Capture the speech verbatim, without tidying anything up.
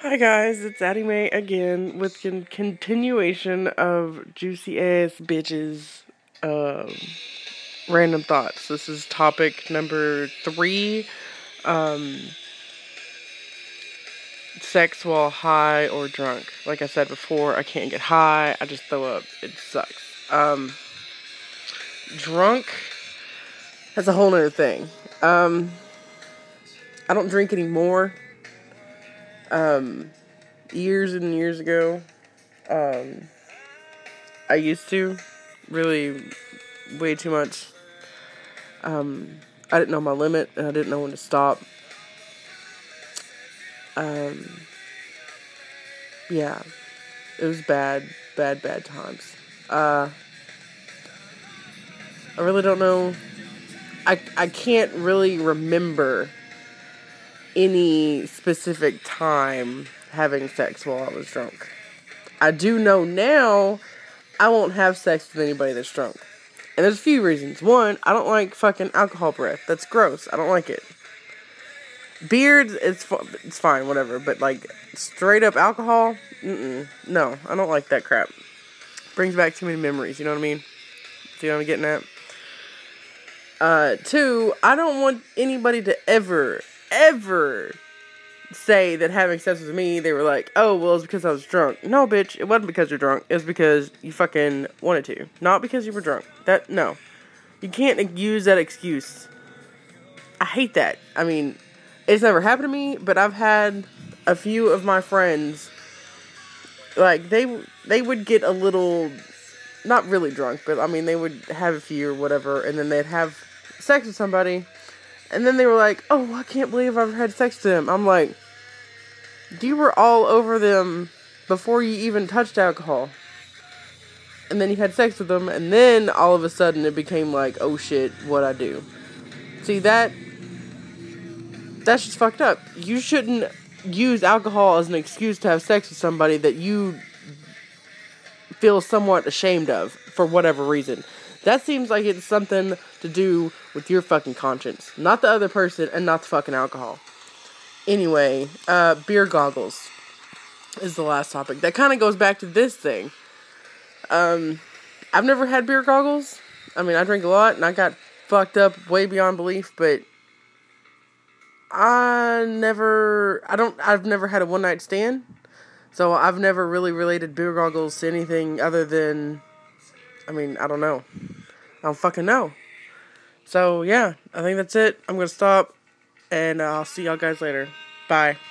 Hi guys, it's Addie Mae again with con- continuation of Juicy Ass Bitches um, Random Thoughts. This is topic number three, um, sex while high or drunk. Like I said before, I can't get high, I just throw up. It sucks. Um, drunk, that's a whole nother thing. Um, I don't drink anymore. Um, years and years ago, um, I used to, really, way too much. Um, I didn't know my limit, and I didn't know when to stop. Um, yeah, it was bad, bad, bad times. Uh, I really don't know. I I can't really remember any specific time having sex while I was drunk. I do know now I won't have sex with anybody that's drunk. And there's a few reasons. One, I don't like fucking alcohol breath. That's gross. I don't like it. Beard, it's, it's fine, whatever. But, like, straight up alcohol? Mm-mm. No, I don't like that crap. Brings back too many memories, you know what I mean? See what I'm getting at? Uh, two, I don't want anybody to ever, ever say that having sex with me, they were like, oh, well, it's because I was drunk. No, bitch, it wasn't because you're drunk. It was because you fucking wanted to. Not because you were drunk. That, no. You can't use that excuse. I hate that. I mean, it's never happened to me, but I've had a few of my friends, like, they, they would get a little, not really drunk, but, I mean, they would have a few or whatever, and then they'd have sex with somebody, and then they were like, oh, I can't believe I've had sex with them. I'm like, you were all over them before you even touched alcohol. And then you had sex with them, and then all of a sudden it became like, oh shit, what'd I do? See, that, that's just fucked up. You shouldn't use alcohol as an excuse to have sex with somebody that you feel somewhat ashamed of, for whatever reason. That seems like it's something to do with your fucking conscience. Not the other person, and not the fucking alcohol. Anyway, uh, beer goggles is the last topic. That kind of goes back to this thing. Um, I've never had beer goggles. I mean, I drink a lot, and I got fucked up way beyond belief, but I never, I don't, I've never had a one-night stand, so I've never really related beer goggles to anything other than, I mean, I don't know. I don't fucking know. So, yeah, I think that's it. I'm gonna stop, and uh, I'll see y'all guys later. Bye.